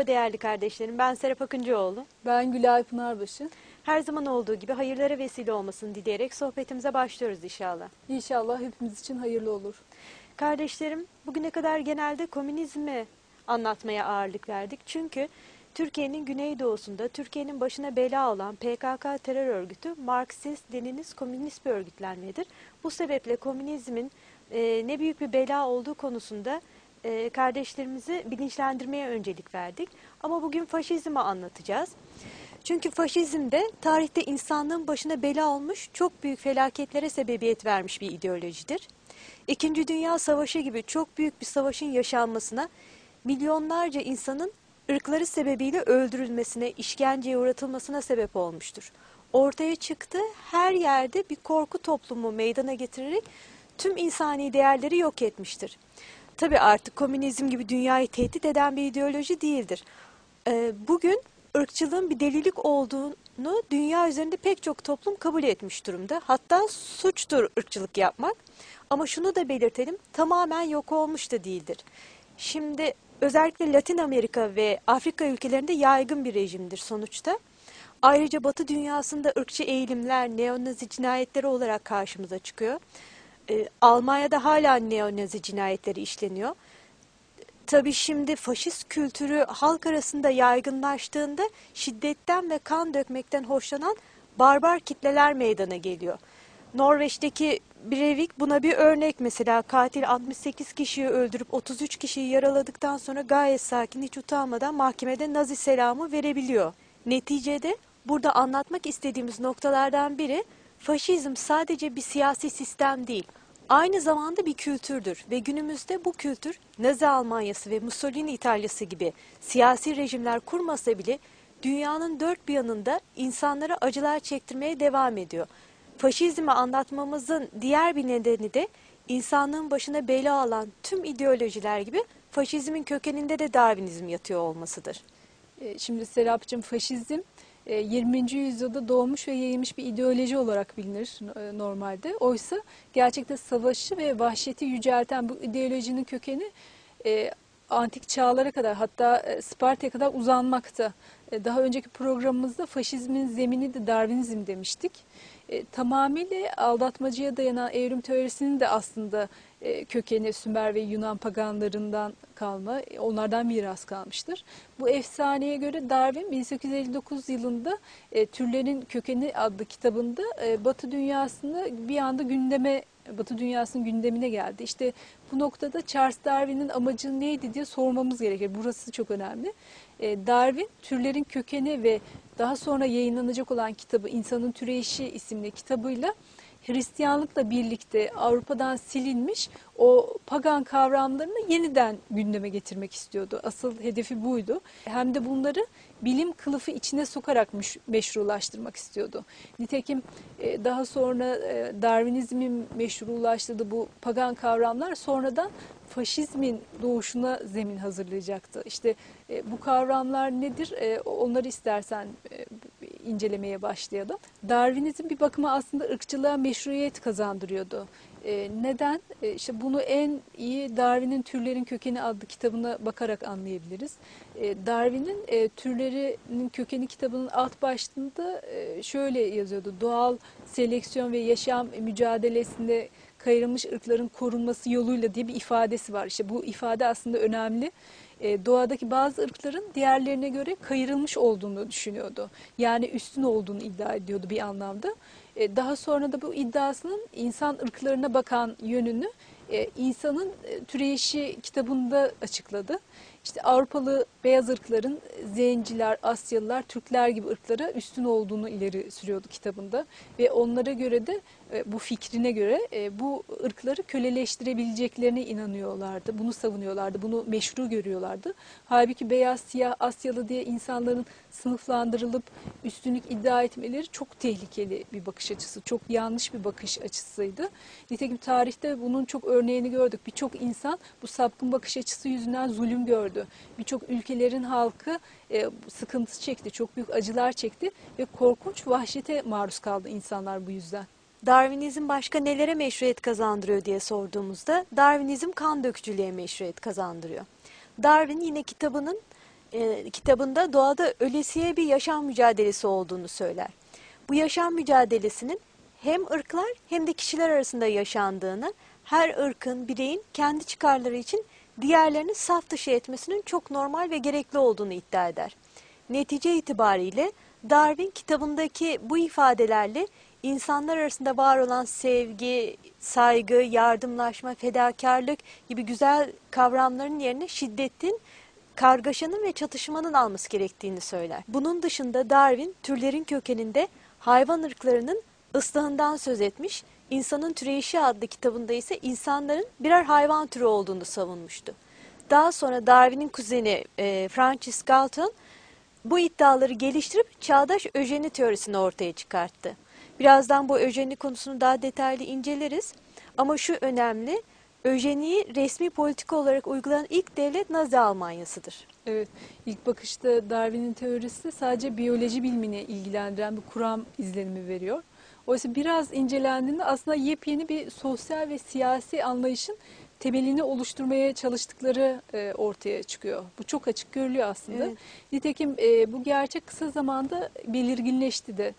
Merhaba değerli kardeşlerim, ben Serap Akıncıoğlu. Ben Gülay Pınarbaşı. Her zaman olduğu gibi hayırlara vesile olmasını dileyerek sohbetimize başlıyoruz inşallah. İnşallah hepimiz için hayırlı olur. Kardeşlerim, bugüne kadar genelde komünizmi anlatmaya ağırlık verdik. Çünkü Türkiye'nin güneydoğusunda Türkiye'nin başına bela olan PKK terör örgütü Marksist, Leninist, komünist bir örgütlenmedir. Bu sebeple komünizmin ne büyük bir bela olduğu konusunda kardeşlerimizi bilinçlendirmeye öncelik verdik. Ama bugün faşizmi anlatacağız. Çünkü faşizm de tarihte insanlığın başına bela olmuş, çok büyük felaketlere sebebiyet vermiş bir ideolojidir. İkinci Dünya Savaşı gibi çok büyük bir savaşın yaşanmasına, milyonlarca insanın ırkları sebebiyle öldürülmesine, işkenceye uğratılmasına sebep olmuştur. Ortaya çıktı, her yerde bir korku toplumu meydana getirerek tüm insani değerleri yok etmiştir. Tabii artık komünizm gibi dünyayı tehdit eden bir ideoloji değildir. Bugün ırkçılığın bir delilik olduğunu dünya üzerinde pek çok toplum kabul etmiş durumda. Hatta suçtur ırkçılık yapmak. Ama şunu da belirtelim, tamamen yok olmuş da değildir. Şimdi özellikle Latin Amerika ve Afrika ülkelerinde yaygın bir rejimdir sonuçta. Ayrıca Batı dünyasında ırkçı eğilimler, neonazi cinayetleri olarak karşımıza çıkıyor. Almanya'da hala neonazi cinayetleri işleniyor. Tabii şimdi faşist kültürü halk arasında yaygınlaştığında şiddetten ve kan dökmekten hoşlanan barbar kitleler meydana geliyor. Norveç'teki Breivik buna bir örnek, mesela katil 68 kişiyi öldürüp 33 kişiyi yaraladıktan sonra gayet sakin, hiç utanmadan mahkemede Nazi selamı verebiliyor. Neticede burada anlatmak istediğimiz noktalardan biri, faşizm sadece bir siyasi sistem değil, aynı zamanda bir kültürdür ve günümüzde bu kültür Nazi Almanyası ve Mussolini İtalyası gibi siyasi rejimler kurmasa bile dünyanın dört bir yanında insanlara acılar çektirmeye devam ediyor. Faşizmi anlatmamızın diğer bir nedeni de insanlığın başına bela alan tüm ideolojiler gibi faşizmin kökeninde de Darwinizm yatıyor olmasıdır. Şimdi Serapcığım, faşizm 20. yüzyılda doğmuş ve yayılmış bir ideoloji olarak bilinir normalde. Oysa gerçekte savaşı ve vahşeti yücelten bu ideolojinin kökeni antik çağlara kadar, hatta Sparta'ya kadar uzanmakta. Daha önceki programımızda faşizmin zemini de Darwinizm demiştik. Tamamıyla aldatmacıya dayanan evrim teorisinin de aslında kökeni Sümer ve Yunan paganlarından kalma, onlardan miras kalmıştır. Bu efsaneye göre Darwin 1859 yılında Türlerin Kökeni adlı kitabında Batı dünyasını bir anda Batı dünyasının gündemine geldi. İşte bu noktada Charles Darwin'in amacı neydi diye sormamız gerekir. Burası çok önemli. Darwin, Türlerin Kökeni ve daha sonra yayınlanacak olan kitabı İnsanın Türeyişi isimli kitabıyla Hristiyanlıkla birlikte Avrupa'dan silinmiş o pagan kavramlarını yeniden gündeme getirmek istiyordu. Asıl hedefi buydu. Hem de bunları bilim kılıfı içine sokarak meşrulaştırmak istiyordu. Nitekim daha sonra Darwinizmin meşrulaştırdığı bu pagan kavramlar sonradan faşizmin doğuşuna zemin hazırlayacaktı. İşte bu kavramlar nedir? Onları istersen incelemeye başlayalım. Darwinizm bir bakıma aslında ırkçılığa meşruiyet kazandırıyordu. Neden? İşte bunu en iyi Darwin'in Türlerin Kökeni adlı kitabına bakarak anlayabiliriz. Darwin'in Türlerin Kökeni kitabının alt başlığında şöyle yazıyordu: doğal seleksiyon ve yaşam mücadelesinde kayırılmış ırkların korunması yoluyla diye bir ifadesi var. İşte bu ifade aslında önemli. Doğadaki bazı ırkların diğerlerine göre kayırılmış olduğunu düşünüyordu. Yani üstün olduğunu iddia ediyordu bir anlamda. Daha sonra da bu iddiasının insan ırklarına bakan yönünü İnsanın Türeyişi kitabında açıkladı. İşte Avrupalı beyaz ırkların Zenciler, Asyalılar, Türkler gibi ırklara üstün olduğunu ileri sürüyordu kitabında. Ve onlara göre de bu fikrine göre bu ırkları köleleştirebileceklerine inanıyorlardı. Bunu savunuyorlardı, bunu meşru görüyorlardı. Halbuki beyaz, siyah, Asyalı diye insanların sınıflandırılıp üstünlük iddia etmeleri çok tehlikeli bir bakış açısı, çok yanlış bir bakış açısıydı. Nitekim tarihte bunun çok örneğini gördük. Birçok insan bu sapkın bakış açısı yüzünden zulüm gördü. Birçok ülkelerin halkı sıkıntı çekti, çok büyük acılar çekti ve korkunç vahşete maruz kaldı insanlar bu yüzden. Darwinizm başka nelere meşruiyet kazandırıyor diye sorduğumuzda Darwinizm kan dökücülüğe meşruiyet kazandırıyor. Darwin yine kitabının kitabında doğada ölesiye bir yaşam mücadelesi olduğunu söyler. Bu yaşam mücadelesinin hem ırklar hem de kişiler arasında yaşandığını, her ırkın, bireyin kendi çıkarları için diğerlerini saf dışı etmesinin çok normal ve gerekli olduğunu iddia eder. Netice itibariyle Darwin kitabındaki bu ifadelerle insanlar arasında var olan sevgi, saygı, yardımlaşma, fedakarlık gibi güzel kavramların yerine şiddetin, kargaşanın ve çatışmanın alması gerektiğini söyler. Bunun dışında Darwin türlerin kökeninde hayvan ırklarının ıslahından söz etmiş, İnsanın Türeyişi adlı kitabında ise insanların birer hayvan türü olduğunu savunmuştu. Daha sonra Darwin'in kuzeni Francis Galton bu iddiaları geliştirip çağdaş öjeni teorisini ortaya çıkarttı. Birazdan bu öjeni konusunu daha detaylı inceleriz. Ama şu önemli, öjeniyi resmi politika olarak uygulayan ilk devlet Nazi Almanyası'dır. Evet, ilk bakışta Darwin'in teorisi sadece biyoloji bilimini ilgilendiren bir kuram izlenimi veriyor. Oysa biraz incelendiğinde aslında yepyeni bir sosyal ve siyasi anlayışın temelini oluşturmaya çalıştıkları ortaya çıkıyor. Bu çok açık görülüyor aslında. Evet. Nitekim bu gerçek kısa zamanda belirginleşti de.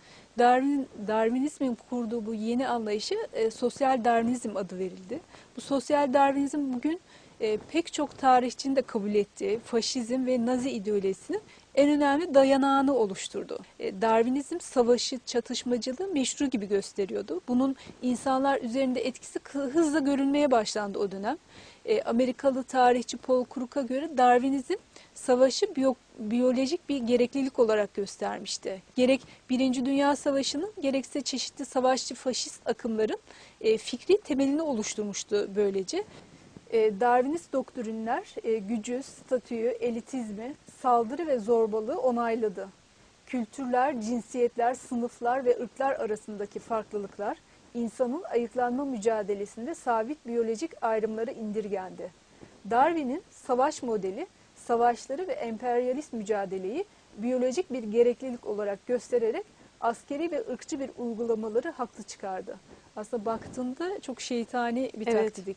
Darwinizmin kurduğu bu yeni anlayışı sosyal Darwinizm adı verildi. Bu sosyal Darwinizm bugün pek çok tarihçinin de kabul ettiği faşizm ve Nazi ideolojisinin en önemli dayanağını oluşturdu. Darwinizm savaşı, çatışmacılığı meşru gibi gösteriyordu. Bunun insanlar üzerinde etkisi hızla görülmeye başlandı o dönem. Amerikalı tarihçi Paul Krug'a göre Darwinizm savaşı biyolojik bir gereklilik olarak göstermişti. Gerek Birinci Dünya Savaşı'nın gerekse çeşitli savaşçı faşist akımların fikri temelini oluşturmuştu böylece. Darwinist doktrinler gücü, statüyü, elitizmi, saldırı ve zorbalığı onayladı. Kültürler, cinsiyetler, sınıflar ve ırklar arasındaki farklılıklar insanın ayıklanma mücadelesinde sabit biyolojik ayrımları indirgendi. Darwin'in savaş modeli, savaşları ve emperyalist mücadeleyi biyolojik bir gereklilik olarak göstererek askeri ve ırkçı bir uygulamaları haklı çıkardı. Aslında baktığında çok şeytani bir Evet. taktik.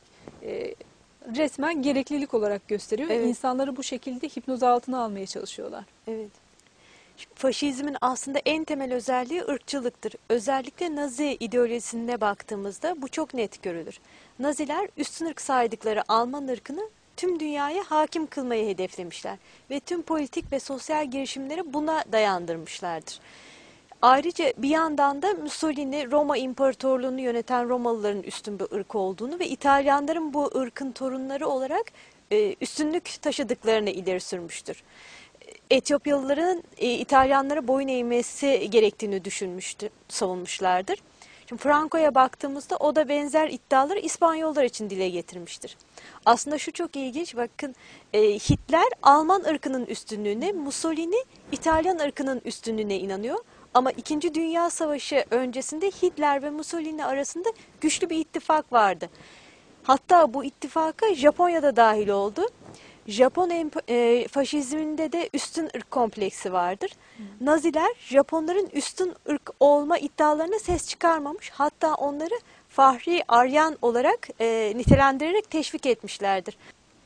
Resmen gereklilik olarak gösteriyor Evet. ve insanları bu şekilde hipnoz altına almaya çalışıyorlar. Evet. Faşizmin aslında en temel özelliği ırkçılıktır. Özellikle Nazi ideolojisine baktığımızda bu çok net görülür. Naziler üstün ırk saydıkları Alman ırkını tüm dünyaya hakim kılmayı hedeflemişler ve tüm politik ve sosyal girişimleri buna dayandırmışlardır. Ayrıca bir yandan da Mussolini Roma İmparatorluğunu yöneten Romalıların üstün bir ırk olduğunu ve İtalyanların bu ırkın torunları olarak üstünlük taşıdıklarını ileri sürmüştür. Etiyopyalıların İtalyanlara boyun eğmesi gerektiğini savunmuşlardır. Şimdi Franco'ya baktığımızda o da benzer iddiaları İspanyollar için dile getirmiştir. Aslında şu çok ilginç, bakın Hitler Alman ırkının üstünlüğüne, Mussolini İtalyan ırkının üstünlüğüne inanıyor. Ama İkinci Dünya Savaşı öncesinde Hitler ve Mussolini arasında güçlü bir ittifak vardı. Hatta bu ittifaka Japonya'da dahil oldu. Japon faşizminde de üstün ırk kompleksi vardır. Naziler Japonların üstün ırk olma iddialarına ses çıkarmamış. Hatta onları Fahri Aryan olarak nitelendirerek teşvik etmişlerdir.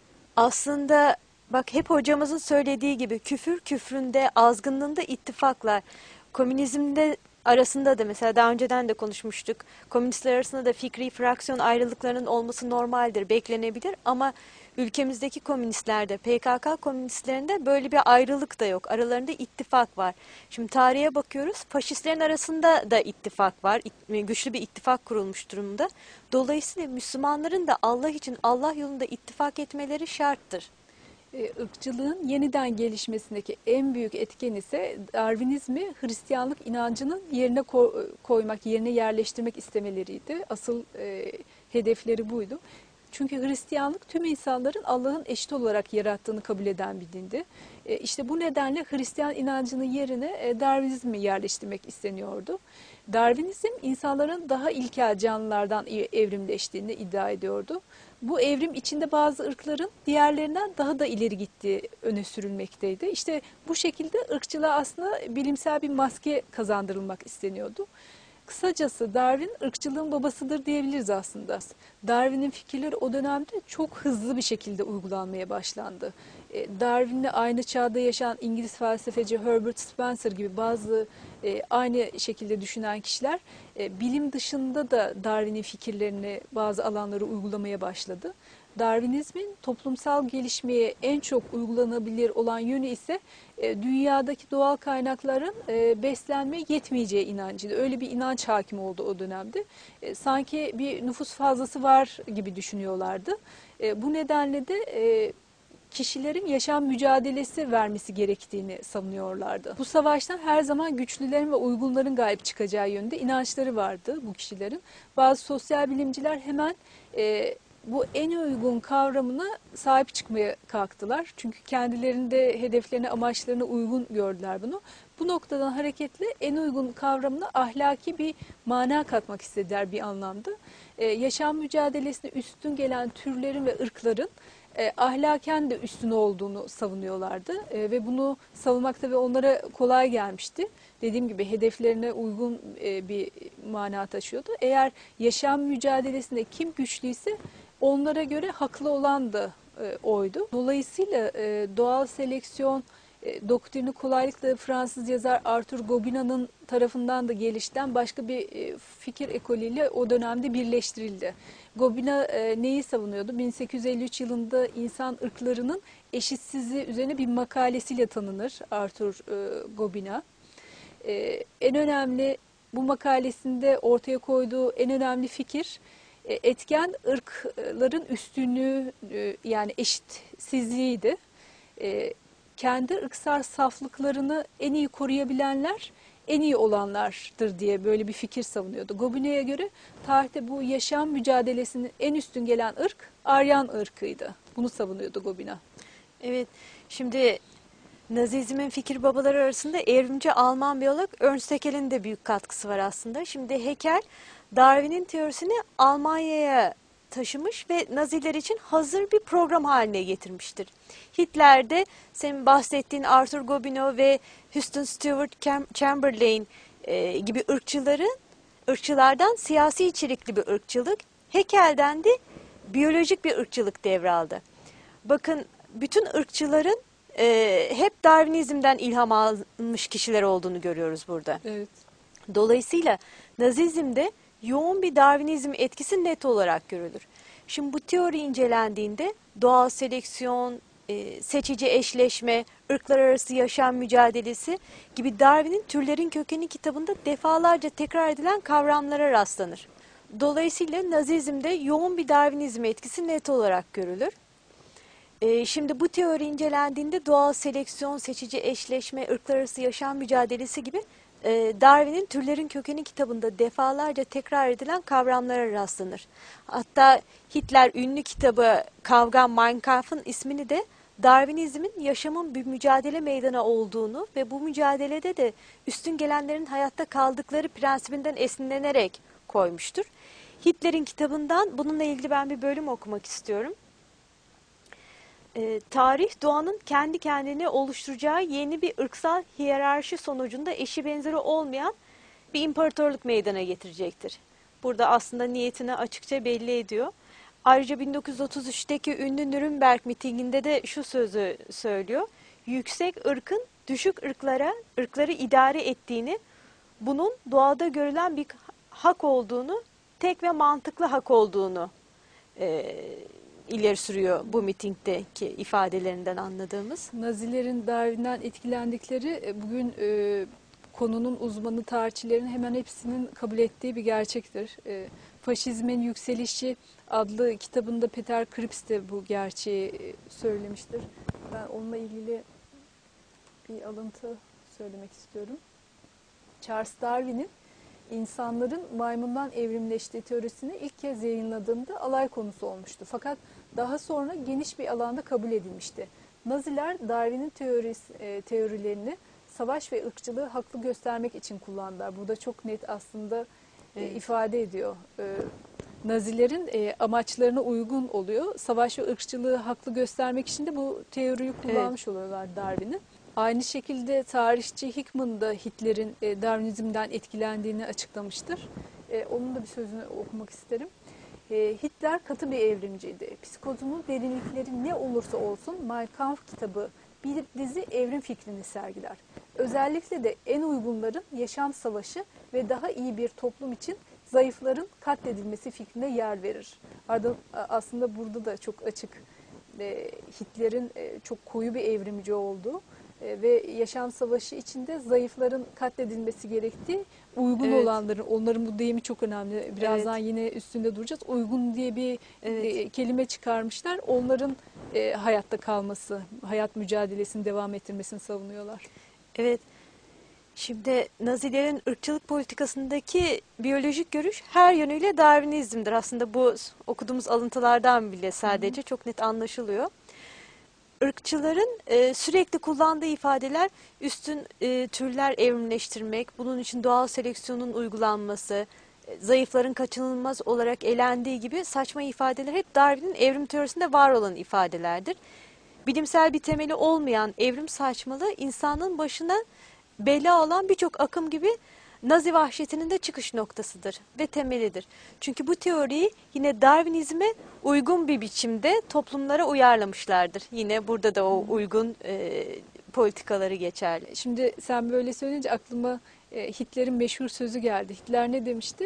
Aslında bak, hep hocamızın söylediği gibi küfür küfründe, azgınlığında ittifaklar. Komünizmde arasında da mesela daha önceden de konuşmuştuk. Komünistler arasında da fikri fraksiyon ayrılıklarının olması normaldir, beklenebilir ama ülkemizdeki komünistlerde, PKK komünistlerinde böyle bir ayrılık da yok. Aralarında ittifak var. Şimdi tarihe bakıyoruz. Faşistlerin arasında da ittifak var. Güçlü bir ittifak kurulmuş durumda. Dolayısıyla Müslümanların da Allah için Allah yolunda ittifak etmeleri şarttır. Irkçılığın yeniden gelişmesindeki en büyük etken ise Darwinizmi Hristiyanlık inancının yerine koymak, yerine yerleştirmek istemeleriydi. Asıl hedefleri buydu. Çünkü Hristiyanlık tüm insanların Allah'ın eşit olarak yarattığını kabul eden bir dindi. İşte bu nedenle Hristiyan inancının yerine Darwinizmi yerleştirmek isteniyordu. Darwinizm insanların daha ilkel canlılardan evrimleştiğini iddia ediyordu. Bu evrim içinde bazı ırkların diğerlerinden daha da ileri gittiği öne sürülmekteydi. İşte bu şekilde ırkçılığa aslında bilimsel bir maske kazandırılmak isteniyordu. Kısacası Darwin ırkçılığın babasıdır diyebiliriz aslında. Darwin'in fikirleri o dönemde çok hızlı bir şekilde uygulanmaya başlandı. Darwin'le aynı çağda yaşayan İngiliz felsefeci Herbert Spencer gibi bazı aynı şekilde düşünen kişiler bilim dışında da Darwin'in fikirlerini bazı alanlara uygulamaya başladı. Darwinizmin toplumsal gelişmeye en çok uygulanabilir olan yönü ise dünyadaki doğal kaynakların beslenmeye yetmeyeceği inancıydı. Öyle bir inanç hakim oldu o dönemde. Sanki bir nüfus fazlası var gibi düşünüyorlardı. Bu nedenle de kişilerin yaşam mücadelesi vermesi gerektiğini savunuyorlardı. Bu savaştan her zaman güçlülerin ve uygunların galip çıkacağı yönünde inançları vardı bu kişilerin. Bazı sosyal bilimciler hemen bu en uygun kavramına sahip çıkmaya kalktılar. Çünkü kendilerinde hedeflerine, amaçlarına uygun gördüler bunu. Bu noktadan hareketle en uygun kavramına ahlaki bir mana katmak istediler bir anlamda. Yaşam mücadelesine üstün gelen türlerin ve ırkların ahlaken de üstün olduğunu savunuyorlardı ve bunu savunmak tabii onlara kolay gelmişti. Dediğim gibi hedeflerine uygun bir mana taşıyordu. Eğer yaşam mücadelesinde kim güçlüyse onlara göre haklı olan da oydu. Dolayısıyla doğal seleksiyon doktrini kolaylıkla Fransız yazar Arthur Gobina'nın tarafından da gelişten başka bir fikir ekolüyle o dönemde birleştirildi. Gobina neyi savunuyordu? 1853 yılında insan ırklarının eşitsizliği üzerine bir makalesiyle tanınır Arthur Gobina. En önemli bu makalesinde ortaya koyduğu en önemli fikir etken ırkların üstünlüğü yani eşitsizliğiydi. Kendi ırksal saflıklarını en iyi koruyabilenler en iyi olanlardır diye böyle bir fikir savunuyordu. Gobine'ye göre tarihte bu yaşam mücadelesinin en üstün gelen ırk Aryan ırkıydı. Bunu savunuyordu Gobina. Evet, şimdi Nazizmin fikir babaları arasında evrimci Alman biyolog Ernst Haeckel'in de büyük katkısı var aslında. Şimdi Haeckel, Darwin'in teorisini Almanya'ya taşımış ve Naziler için hazır bir program haline getirmiştir. Hitler de senin bahsettiğin Arthur Gobineau ve Houston Stewart Chamberlain gibi ırkçılardan siyasi içerikli bir ırkçılık, Haeckel'den de biyolojik bir ırkçılık devraldı. Bakın bütün ırkçıların hep Darwinizm'den ilham almış kişiler olduğunu görüyoruz burada. Evet. Dolayısıyla Nazizm'de yoğun bir Darwinizm etkisi net olarak görülür. Şimdi bu teori incelendiğinde doğal seleksiyon, seçici eşleşme, ırklar arası yaşam mücadelesi gibi Darwin'in Türlerin Kökeni kitabında defalarca tekrar edilen kavramlara rastlanır. Dolayısıyla Nazizm'de yoğun bir Darwinizm etkisi net olarak görülür. Şimdi bu teori incelendiğinde doğal seleksiyon, seçici eşleşme, ırklar arası yaşam mücadelesi gibi Darwin'in Türlerin Kökeni kitabında defalarca tekrar edilen kavramlara rastlanır. Hatta Hitler ünlü kitabı Kavga Mein Kampf'ın ismini de Darwinizmin yaşamın bir mücadele meydanı olduğunu ve bu mücadelede de üstün gelenlerin hayatta kaldıkları prensibinden esinlenerek koymuştur. Hitler'in kitabından bununla ilgili ben bir bölüm okumak istiyorum. Tarih doğanın kendi kendine oluşturacağı yeni bir ırksal hiyerarşi sonucunda eşi benzeri olmayan bir imparatorluk meydana getirecektir. Burada aslında niyetini açıkça belli ediyor. Ayrıca 1933'teki ünlü Nürnberg mitinginde de şu sözü söylüyor. Yüksek ırkın düşük ırkları idare ettiğini, bunun doğada görülen bir hak olduğunu, tek ve mantıklı hak olduğunu ileri sürüyor bu mitingdeki ifadelerinden anladığımız. Nazilerin Darwin'den etkilendikleri bugün konunun uzmanı tarihçilerin hemen hepsinin kabul ettiği bir gerçektir. Faşizmin Yükselişi adlı kitabında Peter Kripps de bu gerçeği söylemiştir. Ben onunla ilgili bir alıntı söylemek istiyorum. Charles Darwin'in insanların maymundan evrimleştiği teorisini ilk kez yayınladığında alay konusu olmuştu. Fakat daha sonra geniş bir alanda kabul edilmişti. Naziler Darwin'in teorilerini savaş ve ırkçılığı haklı göstermek için kullandılar. Burada çok net aslında ifade ediyor. Nazilerin amaçlarına uygun oluyor. Savaş ve ırkçılığı haklı göstermek için de bu teoriyi kullanmış oluyorlar Darwin'i. Aynı şekilde tarihçi Hickman da Hitler'in Darwinizm'den etkilendiğini açıklamıştır. Onun da bir sözünü okumak isterim. Hitler katı bir evrimciydi. Psikotunun derinlikleri ne olursa olsun Mein Kampf kitabı bir dizi evrim fikrini sergiler. Özellikle de en uygunların yaşam savaşı ve daha iyi bir toplum için zayıfların katledilmesi fikrine yer verir. Aslında burada da çok açık Hitler'in çok koyu bir evrimci olduğu ve yaşam savaşı içinde zayıfların katledilmesi gerektiği, uygun Evet, olanların, onların bu deyimi çok önemli. Birazdan evet, yine üstünde duracağız. Uygun diye bir evet, kelime çıkarmışlar. Onların hayatta kalması, hayat mücadelesini devam ettirmesini savunuyorlar. evet. Şimdi Nazilerin ırkçılık politikasındaki biyolojik görüş her yönüyle Darwinizm'dir. Aslında bu okuduğumuz alıntılardan bile Hı hı. sadece çok net anlaşılıyor. Irkçıların sürekli kullandığı ifadeler üstün türler evrimleştirmek, bunun için doğal seleksiyonun uygulanması, zayıfların kaçınılmaz olarak elendiği gibi saçma ifadeler hep Darwin'in evrim teorisinde var olan ifadelerdir. Bilimsel bir temeli olmayan evrim saçmalığı insanın başına bela olan birçok akım gibi Nazi vahşetinin de çıkış noktasıdır ve temelidir. Çünkü bu teoriyi yine Darwinizme uygun bir biçimde toplumlara uyarlamışlardır. Yine burada da o uygun politikaları geçerli. Şimdi sen böyle söyleyince aklıma Hitler'in meşhur sözü geldi. Hitler ne demişti?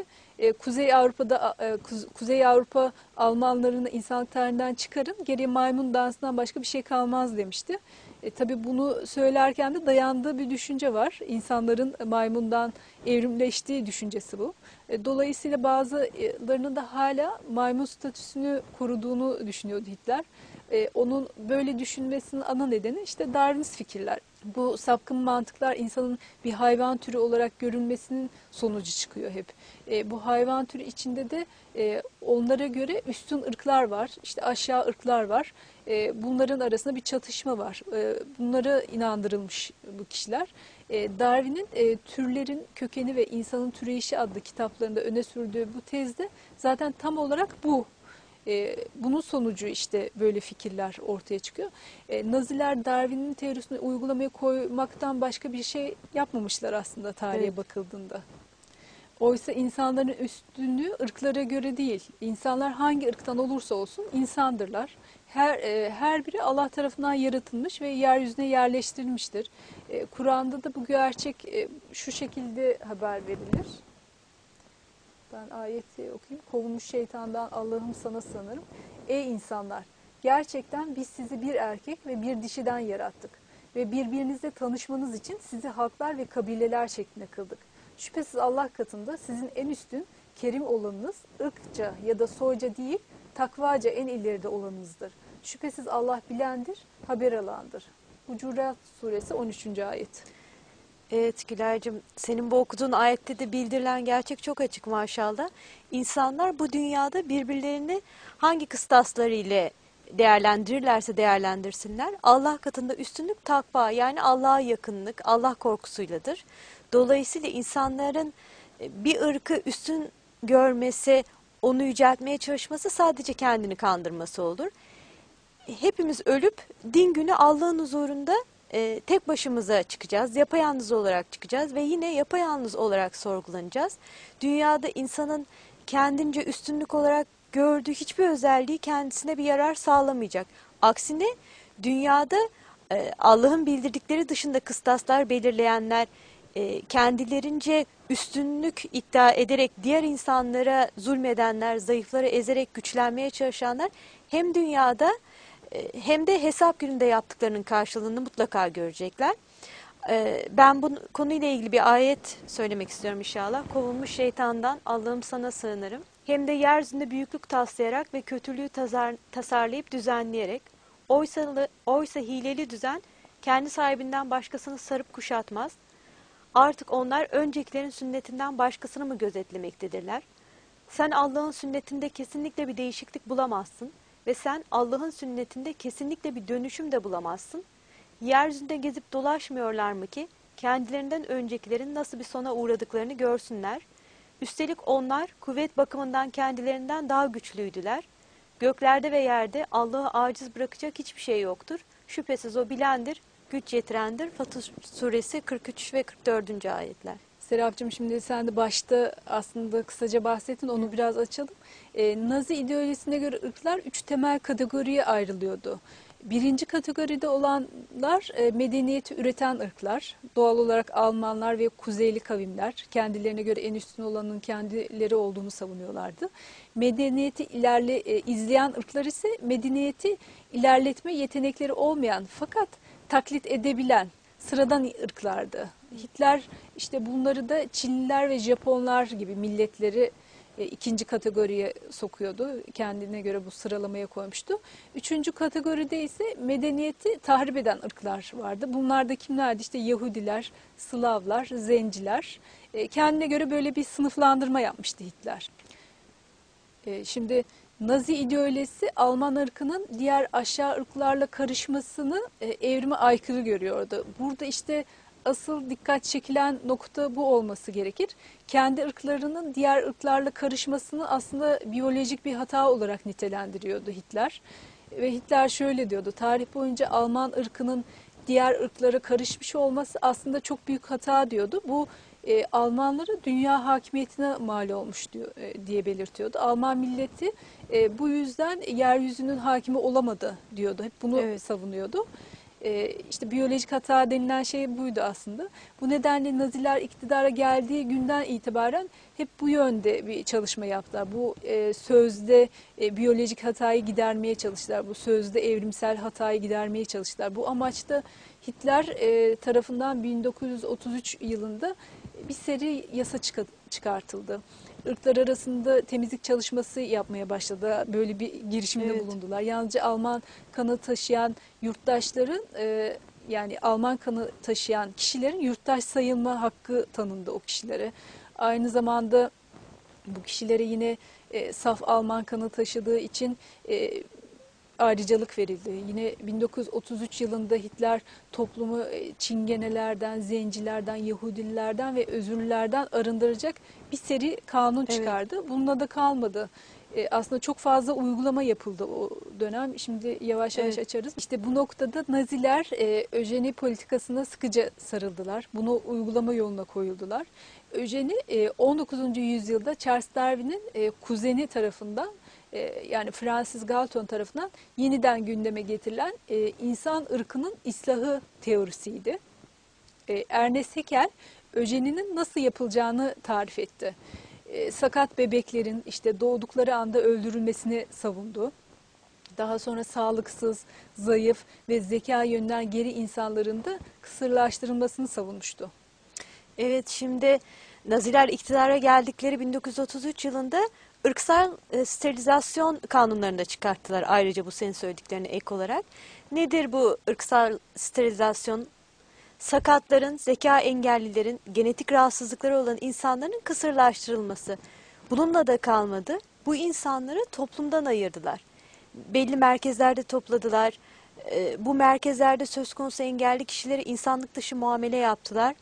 Kuzey Avrupa Almanlarını insanlık tarihinden çıkarın, geriye maymun dansından başka bir şey kalmaz demişti. Tabii bunu söylerken de dayandığı bir düşünce var. İnsanların maymundan evrimleştiği düşüncesi bu. Dolayısıyla bazılarının da hala maymun statüsünü koruduğunu düşünüyordu Hitler. Onun böyle düşünmesinin ana nedeni işte Darwinist fikirler. Bu sapkın mantıklar insanın bir hayvan türü olarak görünmesinin sonucu çıkıyor hep. Bu hayvan türü içinde de onlara göre üstün ırklar var, işte aşağı ırklar var. Bunların arasında bir çatışma var. Bunlara inandırılmış bu kişiler. Darwin'in Türlerin Kökeni ve İnsanın Türeyişi adlı kitaplarında öne sürdüğü bu tezde zaten tam olarak bu. Bunun sonucu işte böyle fikirler ortaya çıkıyor. Naziler Darwin'in teorisini uygulamaya koymaktan başka bir şey yapmamışlar aslında Evet. tarihe bakıldığında. Oysa insanların üstünlüğü ırklara göre değil. İnsanlar hangi ırktan olursa olsun insandırlar. Her biri Allah tarafından yaratılmış ve yeryüzüne yerleştirilmiştir. Kur'an'da da bu gerçek şu şekilde haber verilir. Ben ayeti okuyayım. Kovulmuş şeytandan Allah'ım sana sığınırım. Ey insanlar! Gerçekten biz sizi bir erkek ve bir dişiden yarattık. Ve birbirinizle tanışmanız için sizi halklar ve kabileler şeklinde kıldık. Şüphesiz Allah katında sizin en üstün, kerim olanınız, ırkça ya da soyca değil, takvaca en ileride olanınızdır. Şüphesiz Allah bilendir, haber alandır. Hucurat suresi 13. ayet. Evet Güler'cim, senin bu okuduğun ayette de bildirilen gerçek çok açık maşallah. İnsanlar bu dünyada birbirlerini hangi kıstasları ile değerlendirirlerse değerlendirsinler. Allah katında üstünlük takva, yani Allah'a yakınlık, Allah korkusuyladır. Dolayısıyla insanların bir ırkı üstün görmesi, onu yüceltmeye çalışması sadece kendini kandırması olur. Hepimiz ölüp din günü Allah'ın huzurunda tek başımıza çıkacağız. Yapayalnız olarak çıkacağız ve yine yapayalnız olarak sorgulanacağız. Dünyada insanın kendince üstünlük olarak gördüğü hiçbir özelliği kendisine bir yarar sağlamayacak. Aksine dünyada Allah'ın bildirdikleri dışında kıstaslar belirleyenler, kendilerince üstünlük iddia ederek diğer insanlara zulmedenler, zayıfları ezerek güçlenmeye çalışanlar hem dünyada hem de hesap gününde yaptıklarının karşılığını mutlaka görecekler. Ben bu konuyla ilgili bir ayet söylemek istiyorum inşallah. Kovulmuş şeytandan Allah'ım sana sığınırım. Hem de yeryüzünde büyüklük taslayarak ve kötülüğü tasarlayıp düzenleyerek, oysa hileli düzen kendi sahibinden başkasını sarıp kuşatmaz. Artık onlar öncekilerin sünnetinden başkasını mı gözetlemektedirler? Sen Allah'ın sünnetinde kesinlikle bir değişiklik bulamazsın ve sen Allah'ın sünnetinde kesinlikle bir dönüşüm de bulamazsın. Yeryüzünde gezip dolaşmıyorlar mı ki kendilerinden öncekilerin nasıl bir sona uğradıklarını görsünler? Üstelik onlar kuvvet bakımından kendilerinden daha güçlüydüler. Göklerde ve yerde Allah'ı aciz bırakacak hiçbir şey yoktur. Şüphesiz o bilendir, güç yetirendir. Fatır suresi 43 ve 44. ayetler. Serapcığım, şimdi sen de başta aslında kısaca bahsettin, onu biraz açalım. Nazi ideolojisine göre ırklar üç temel kategoriye ayrılıyordu. Birinci kategoride olanlar medeniyeti üreten ırklar. Doğal olarak Almanlar ve kuzeyli kavimler kendilerine göre en üstün olanın kendileri olduğunu savunuyorlardı. Medeniyeti izleyen ırklar ise medeniyeti ilerletme yetenekleri olmayan fakat taklit edebilen sıradan ırklardı. Hitler işte bunları da Çinliler ve Japonlar gibi milletleri ikinci kategoriye sokuyordu. Kendine göre bu sıralamaya koymuştu. Üçüncü kategoride ise medeniyeti tahrip eden ırklar vardı. Bunlar da kimlerdi? İşte Yahudiler, Slavlar, Zenciler. Kendine göre böyle bir sınıflandırma yapmıştı Hitler. Şimdi Nazi ideolojisi Alman ırkının diğer aşağı ırklarla karışmasını evrime aykırı görüyordu. Burada işte asıl dikkat çekilen nokta bu olması gerekir. Kendi ırklarının diğer ırklarla karışmasını aslında biyolojik bir hata olarak nitelendiriyordu Hitler. Ve Hitler şöyle diyordu: tarih boyunca Alman ırkının diğer ırklara karışmış olması aslında çok büyük hata diyordu. Bu Almanlara dünya hakimiyetine mal olmuş diye belirtiyordu. Alman milleti bu yüzden yeryüzünün hakimi olamadı diyordu. Hep bunu savunuyordu. İşte biyolojik hata denilen şey buydu aslında. Bu nedenle Naziler iktidara geldiği günden itibaren hep bu yönde bir çalışma yaptılar. Bu sözde biyolojik hatayı gidermeye çalıştılar. Bu sözde evrimsel hatayı gidermeye çalıştılar. Bu amaçta Hitler tarafından 1933 yılında bir seri yasa çıkartıldı. Irklar arasında temizlik çalışması yapmaya başladı. Böyle bir girişimde bulundular. Yalnızca Alman kanı taşıyan yurttaşların, yani Alman kanı taşıyan kişilerin yurttaş sayılma hakkı tanındı o kişilere. Aynı zamanda bu kişilere yine saf Alman kanı taşıdığı için ayrıcalık verildi. Yine 1933 yılında Hitler toplumu Çingenelerden, Zencilerden, Yahudilerden ve Özürlülerden arındıracak bir seri kanun çıkardı. Bununla da kalmadı. Aslında çok fazla uygulama yapıldı o dönem. Şimdi yavaş yavaş açarız. İşte bu noktada Naziler öjeni politikasına sıkıca sarıldılar. Bunu uygulama yoluna koyuldular. Öjeni 19. yüzyılda Charles Darwin'in kuzeni tarafından, yani Francis Galton tarafından yeniden gündeme getirilen insan ırkının islahı teorisiydi. Ernest Haeckel öjeninin nasıl yapılacağını tarif etti. Sakat bebeklerin işte doğdukları anda öldürülmesini savundu. Daha sonra sağlıksız, zayıf ve zeka yönden geri insanların da kısırlaştırılmasını savunmuştu. Evet, şimdi Naziler iktidara geldikleri 1933 yılında ırksal sterilizasyon kanunlarını da çıkarttılar, ayrıca bu senin söylediklerine ek olarak. Nedir bu ırksal sterilizasyon? Sakatların, zeka engellilerin, genetik rahatsızlıkları olan insanların kısırlaştırılması. Bununla da kalmadı. Bu insanları toplumdan ayırdılar. Belli merkezlerde topladılar. Bu merkezlerde söz konusu engelli kişilere insanlık dışı muamele yaptılar.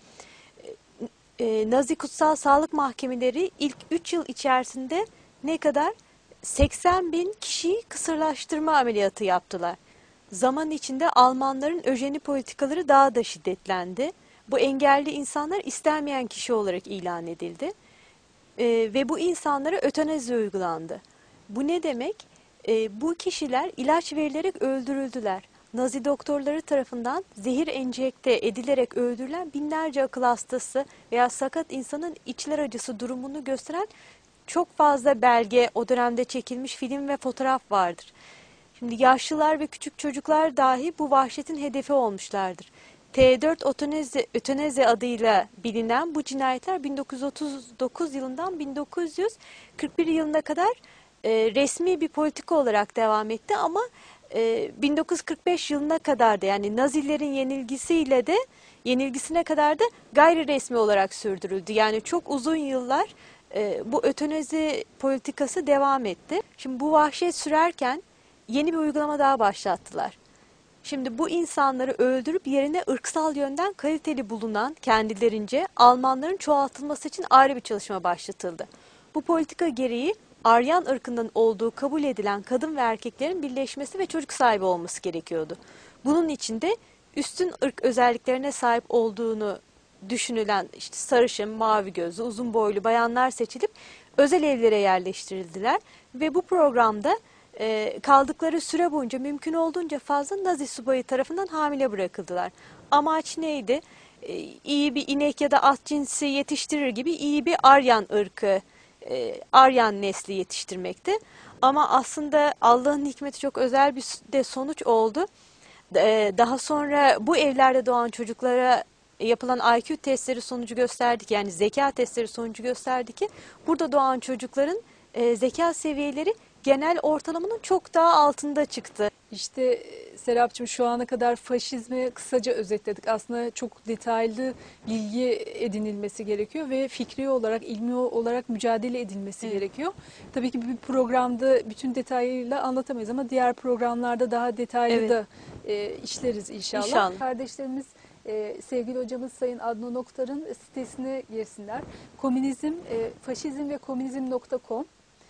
Nazi Kutsal Sağlık Mahkemeleri ilk 3 yıl içerisinde ne kadar? 80 bin kişiyi kısırlaştırma ameliyatı yaptılar. Zaman içinde Almanların öjeni politikaları daha da şiddetlendi. Bu engelli insanlar istenmeyen kişi olarak ilan edildi. Ve bu insanlara ötenazi uygulandı. Bu ne demek? Bu kişiler ilaç verilerek öldürüldüler. Nazi doktorları tarafından zehir enjekte edilerek öldürülen binlerce akıl hastası veya sakat insanın içler acısı durumunu gösteren çok fazla belge, o dönemde çekilmiş film ve fotoğraf vardır. Şimdi yaşlılar ve küçük çocuklar dahi bu vahşetin hedefi olmuşlardır. T4 ötenezi adıyla bilinen bu cinayetler 1939 yılından 1941 yılına kadar resmi bir politika olarak devam etti ama 1945 yılına kadar da, yani Nazilerin yenilgisine kadar da gayri resmi olarak sürdürüldü. Yani çok uzun yıllar bu ötenezi politikası devam etti. Şimdi bu vahşet sürerken yeni bir uygulama daha başlattılar. Şimdi bu insanları öldürüp yerine ırksal yönden kaliteli bulunan kendilerince Almanların çoğaltılması için ayrı bir çalışma başlatıldı. Bu politika gereği Aryan ırkından olduğu kabul edilen kadın ve erkeklerin birleşmesi ve çocuk sahibi olması gerekiyordu. Bunun için de üstün ırk özelliklerine sahip olduğunu düşünülen işte sarışın, mavi gözlü, uzun boylu bayanlar seçilip özel evlere yerleştirildiler. Ve bu programda kaldıkları süre boyunca mümkün olduğunca fazla Nazi subayı tarafından hamile bırakıldılar. Amaç neydi? İyi bir inek ya da at cinsi yetiştirir gibi iyi bir Aryan ırkı, Aryan nesli yetiştirmekti. Ama aslında Allah'ın hikmeti çok özel bir de sonuç oldu. Daha sonra bu evlerde doğan çocuklara yapılan IQ testleri sonucu gösterdi ki, yani zeka testleri sonucu gösterdi ki burada doğan çocukların zeka seviyeleri genel ortalamanın çok daha altında çıktı. İşte Serapcığım, şu ana kadar faşizmi kısaca özetledik. Aslında çok detaylı bilgi edinilmesi gerekiyor ve fikri olarak, ilmi olarak mücadele edilmesi gerekiyor. Tabii ki bir programda bütün detayıyla anlatamayız ama diğer programlarda daha detaylı da işleriz inşallah. İnşallah. Kardeşlerimiz sevgili hocamız Sayın Adnan Oktar'ın sitesine girsinler. Komünizm, faşizm ve komünizm.com.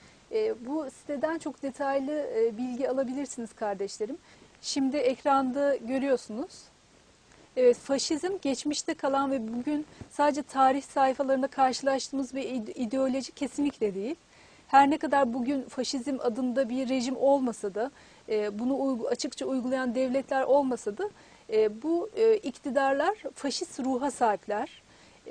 Bu siteden çok detaylı bilgi alabilirsiniz kardeşlerim. Şimdi ekranda görüyorsunuz. Evet, faşizm geçmişte kalan ve bugün sadece tarih sayfalarında karşılaştığımız bir ideoloji kesinlikle değil. Her ne kadar bugün faşizm adında bir rejim olmasa da, bunu açıkça uygulayan devletler olmasa da, bu iktidarlar faşist ruha sahipler.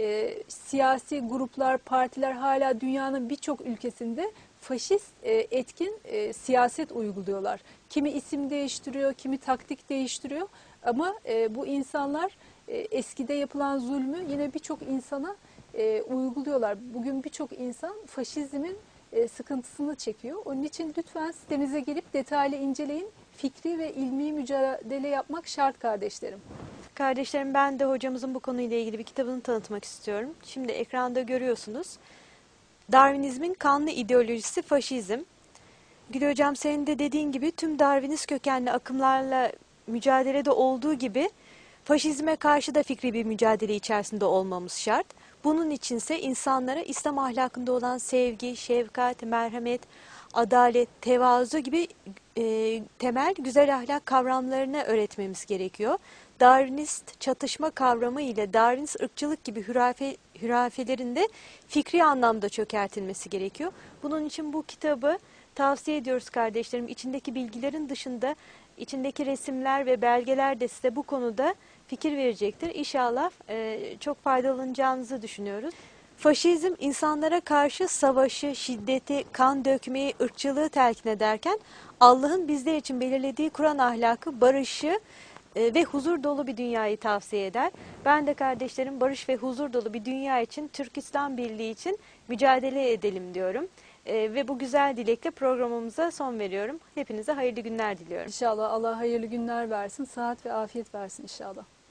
Siyasi gruplar, partiler hala dünyanın birçok ülkesinde faşist etkin siyaset uyguluyorlar. Kimi isim değiştiriyor, kimi taktik değiştiriyor ama bu insanlar eskide yapılan zulmü yine birçok insana uyguluyorlar. Bugün birçok insan faşizmin sıkıntısını çekiyor. Onun için lütfen sitemize gelip detaylı inceleyin. Fikri ve ilmi mücadele yapmak şart kardeşlerim. Kardeşlerim, ben de hocamızın bu konuyla ilgili bir kitabını tanıtmak istiyorum. Şimdi ekranda görüyorsunuz. Darwinizmin kanlı ideolojisi faşizm. Gül Hocam, senin de dediğin gibi tüm Darwinist kökenli akımlarla mücadelede olduğu gibi faşizme karşı da fikri bir mücadele içerisinde olmamız şart. Bunun içinse insanlara İslam ahlakında olan sevgi, şefkat, merhamet, adalet, tevazu gibi temel güzel ahlak kavramlarını öğretmemiz gerekiyor. Darwinist çatışma kavramı ile Darwinist ırkçılık gibi hürafelerin de fikri anlamda çökertilmesi gerekiyor. Bunun için bu kitabı tavsiye ediyoruz kardeşlerim. İçindeki bilgilerin dışında içindeki resimler ve belgeler de size bu konuda fikir verecektir. İnşallah çok faydalanacağınızı düşünüyoruz. Faşizm insanlara karşı savaşı, şiddeti, kan dökmeyi, ırkçılığı telkin ederken Allah'ın bizler için belirlediği Kur'an ahlakı, barışı ve huzur dolu bir dünyayı tavsiye eder. Ben de kardeşlerim, barış ve huzur dolu bir dünya için, Türk İslam Birliği için mücadele edelim diyorum. Ve bu güzel dilekle programımıza son veriyorum. Hepinize hayırlı günler diliyorum. İnşallah Allah hayırlı günler versin, sıhhat ve afiyet versin inşallah.